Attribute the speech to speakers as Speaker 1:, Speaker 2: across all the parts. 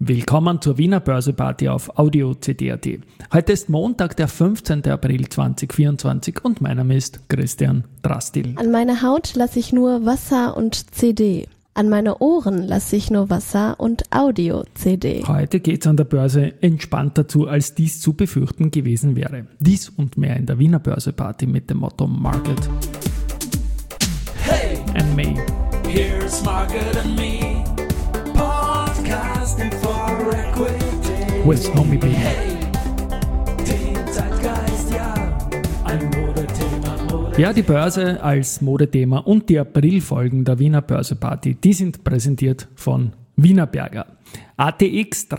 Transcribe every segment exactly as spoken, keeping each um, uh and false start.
Speaker 1: Willkommen zur Wiener Börseparty auf Audio C D Punkt A T. Heute ist Montag, der fünfzehnten April zweitausendvierundzwanzig und mein Name ist Christian Drastil.
Speaker 2: An meine Haut lasse ich nur Wasser und C D. An meine Ohren lasse ich nur Wasser und Audio-C D.
Speaker 1: Heute geht es an der Börse entspannter zu, als dies zu befürchten gewesen wäre. Dies und mehr in der Wiener Börseparty mit dem Motto Market
Speaker 3: Hey,
Speaker 1: and Me.
Speaker 3: here's Market and Me, podcasting for equity.
Speaker 1: With Homie B.
Speaker 3: Hey, den Zeitgeist, ja, ein Modethema, Modethema.
Speaker 1: Ja, die Börse als Modethema und die Aprilfolgen der Wiener Börseparty, die sind präsentiert von Wienerberger. A T X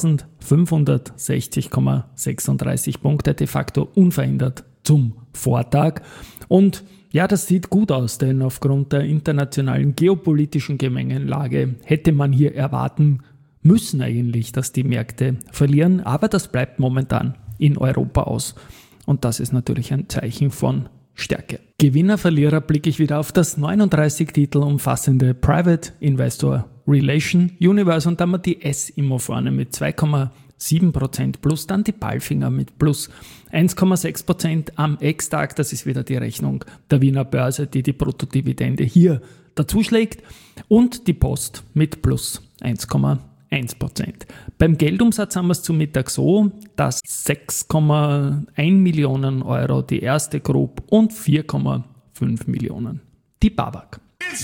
Speaker 1: dreitausendfünfhundertsechzig Komma sechsunddreißig Punkte, de facto unverändert zum Vortag. Und ja, das sieht gut aus, denn aufgrund der internationalen geopolitischen Gemengelage hätte man hier erwarten müssen eigentlich, dass die Märkte verlieren. Aber das bleibt momentan in Europa aus. Und das ist natürlich ein Zeichen von Stärke. Gewinner, Verlierer blicke ich wieder auf das neununddreißig Titel umfassende Private Investor Relation Universe und dann haben wir die S-Immo vorne mit zwei Komma sieben Prozent plus, dann die Palfinger mit plus eins Komma sechs Prozent am Ex-Tag. Das ist wieder die Rechnung der Wiener Börse, die die Bruttodividende hier dazuschlägt, und die Post mit plus eins Komma eins Prozent. Beim Geldumsatz haben wir es zum Mittag so, dass sechs Komma eins Millionen Euro die erste Group und vier Komma fünf Millionen die BAWAG.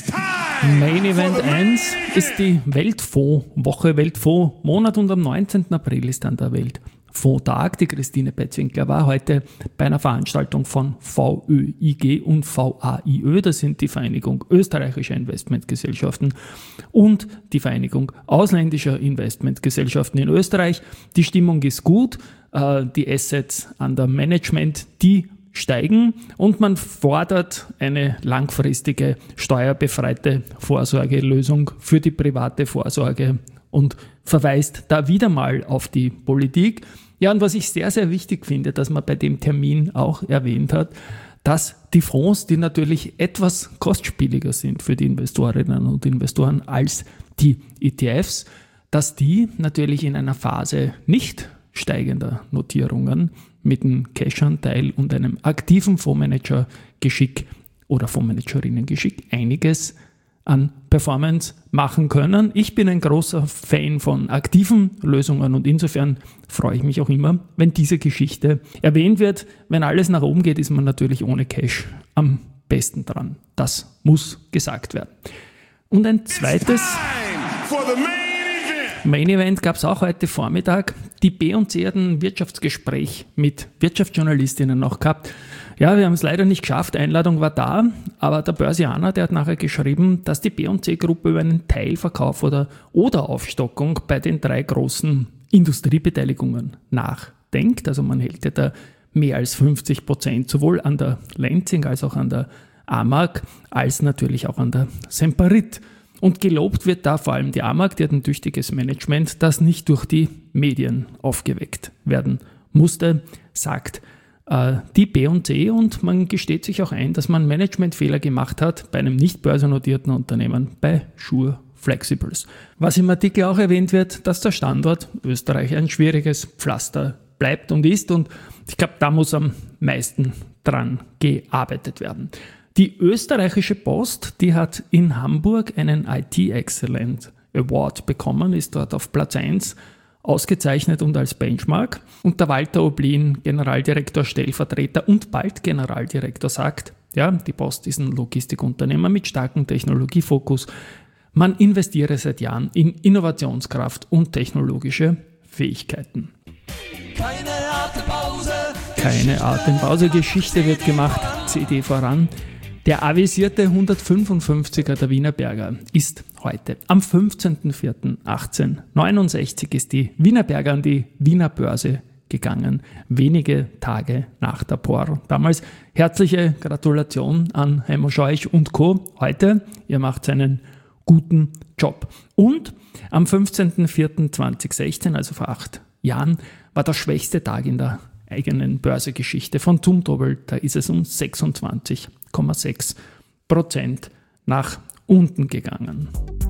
Speaker 1: Main Event eins ist die Weltfonds-Woche, Weltfonds-Monat, und am neunzehnten April ist dann der Weltfondstag. Die Christine Petzwinkler war heute bei einer Veranstaltung von V Ö I G und V A I Ö, das sind die Vereinigung österreichischer Investmentgesellschaften und die Vereinigung ausländischer Investmentgesellschaften in Österreich. Die Stimmung ist gut, die Assets under Management, die steigen, und man fordert eine langfristige steuerbefreite Vorsorgelösung für die private Vorsorge und verweist da wieder mal auf die Politik. Ja, und was ich sehr, sehr wichtig finde, dass man bei dem Termin auch erwähnt hat, dass die Fonds, die natürlich etwas kostspieliger sind für die Investorinnen und Investoren als die E T Fs, dass die natürlich in einer Phase nicht steigender Notierungen mit einem Cash-Anteil und einem aktiven Fondsmanager-Geschick oder Fondsmanagerinnen-Geschick einiges an Performance machen können. Ich bin ein großer Fan von aktiven Lösungen und insofern freue ich mich auch immer, wenn diese Geschichte erwähnt wird. Wenn alles nach oben geht, ist man natürlich ohne Cash am besten dran. Das muss gesagt werden. Und ein zweites Main Event gab es auch heute Vormittag. Die B und C hat ein Wirtschaftsgespräch mit Wirtschaftsjournalistinnen noch gehabt. Ja, wir haben es leider nicht geschafft, Einladung war da, aber der Börsianer, der hat nachher geschrieben, dass die B und C-Gruppe über einen Teilverkauf oder, oder Aufstockung bei den drei großen Industriebeteiligungen nachdenkt. Also man hält ja da mehr als fünfzig Prozent, sowohl an der Lenzing als auch an der Amag, als natürlich auch an der Semperit. Und gelobt wird da vor allem die Amag, die hat ein tüchtiges Management, das nicht durch die Medien aufgeweckt werden musste, sagt äh, die B und C, und man gesteht sich auch ein, dass man Managementfehler gemacht hat bei einem nicht börsennotierten Unternehmen, bei Shure Flexibles. Was im Artikel auch erwähnt wird, dass der Standort Österreich ein schwieriges Pflaster bleibt und ist, und ich glaube, da muss am meisten dran gearbeitet werden. Die österreichische Post, die hat in Hamburg einen I T Excellence Award bekommen, ist dort auf Platz eins ausgezeichnet und als Benchmark. Und der Walter Oblin, Generaldirektor, Stellvertreter und bald Generaldirektor, sagt, ja, die Post ist ein Logistikunternehmer mit starkem Technologiefokus. Man investiere seit Jahren in Innovationskraft und technologische Fähigkeiten.
Speaker 3: Keine Atempause.
Speaker 1: Keine Atempause, Geschichte wird gemacht, C D voran. Der avisierte hundertfünfundfünfziger der Wienerberger ist heute. Am fünfzehnten vierten achtzehnhundertneunundsechzig ist die Wienerberger an die Wiener Börse gegangen, wenige Tage nach der P O R. Damals herzliche Gratulation an Heimo Scheuch und Co. Heute, ihr macht einen guten Job. Und am fünfzehnten vierten zweitausendsechzehn, also vor acht Jahren, war der schwächste Tag in der eigenen Börsegeschichte von Zumtobel. Da ist es um sechsundzwanzig Komma sechs Prozent nach unten gegangen.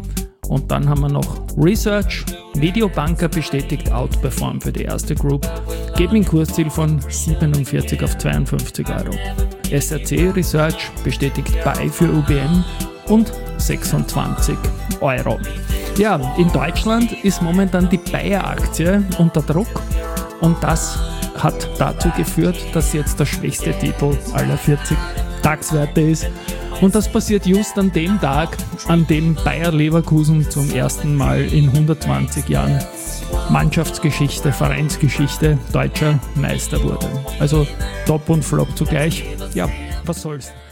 Speaker 1: Und dann haben wir noch Research. Mediobanker bestätigt Outperform für die erste Group. Geht mit einem Kursziel von siebenundvierzig auf zweiundfünfzig Euro. S R C Research bestätigt Buy für U B M und sechsundzwanzig Euro. Ja, in Deutschland ist momentan die Bayer-Aktie unter Druck und das hat dazu geführt, dass jetzt der schwächste Titel aller vierzig Tagswerte ist. Und das passiert just an dem Tag, an dem Bayer Leverkusen zum ersten Mal in hundertzwanzig Jahren Mannschaftsgeschichte, Vereinsgeschichte deutscher Meister wurde. Also Top und Flop zugleich. Ja, was soll's.